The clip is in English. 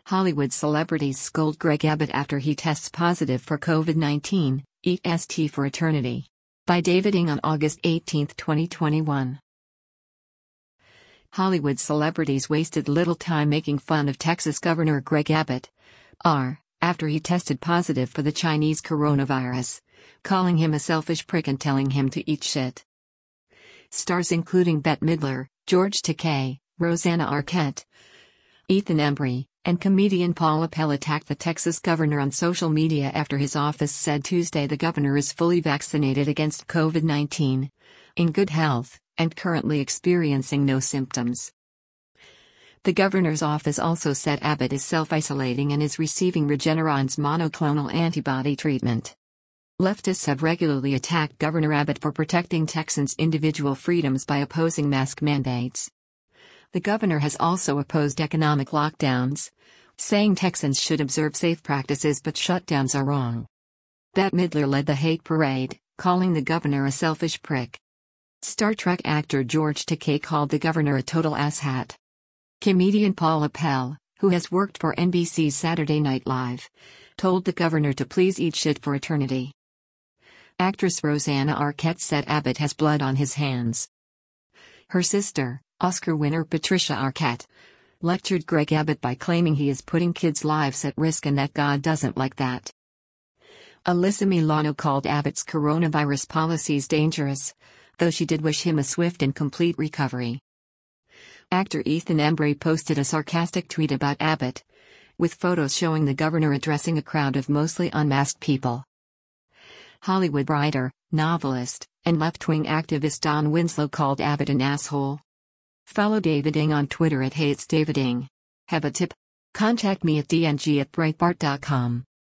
Hollywood celebrities scold Greg Abbott after he tests positive for COVID-19, eat ST for eternity. By David Ng on August 18, 2021. Hollywood celebrities wasted little time making fun of Texas Governor Greg Abbott, after he tested positive for the Chinese coronavirus, calling him a selfish prick and telling him to eat shit. Stars including Bette Midler, George Takei, Rosanna Arquette, Ethan Embry, and comedian Paul Appel attacked the Texas governor on social media after his office said Tuesday the governor is fully vaccinated against COVID-19, in good health, and currently experiencing no symptoms. The governor's office also said Abbott is self-isolating and is receiving Regeneron's monoclonal antibody treatment. Leftists have regularly attacked Governor Abbott for protecting Texans' individual freedoms by opposing mask mandates. The governor has also opposed economic lockdowns, saying Texans should observe safe practices but shutdowns are wrong. Bette Midler led the hate parade, calling the governor a selfish prick. Star Trek actor George Takei called the governor a total asshat. Comedian Paul Appel, who has worked for NBC's Saturday Night Live, told the governor to please eat shit for eternity. Actress Rosanna Arquette said Abbott has blood on his hands. Her sister, Oscar winner Patricia Arquette, lectured Greg Abbott by claiming he is putting kids' lives at risk and that God doesn't like that. Alyssa Milano called Abbott's coronavirus policies dangerous, though she did wish him a swift and complete recovery. Actor Ethan Embry posted a sarcastic tweet about Abbott, with photos showing the governor addressing a crowd of mostly unmasked people. Hollywood writer, novelist, and left-wing activist Don Winslow called Abbott an asshole. Follow David Ng on Twitter @HatesDavidNg. Have a tip? Contact me at dng@breitbart.com.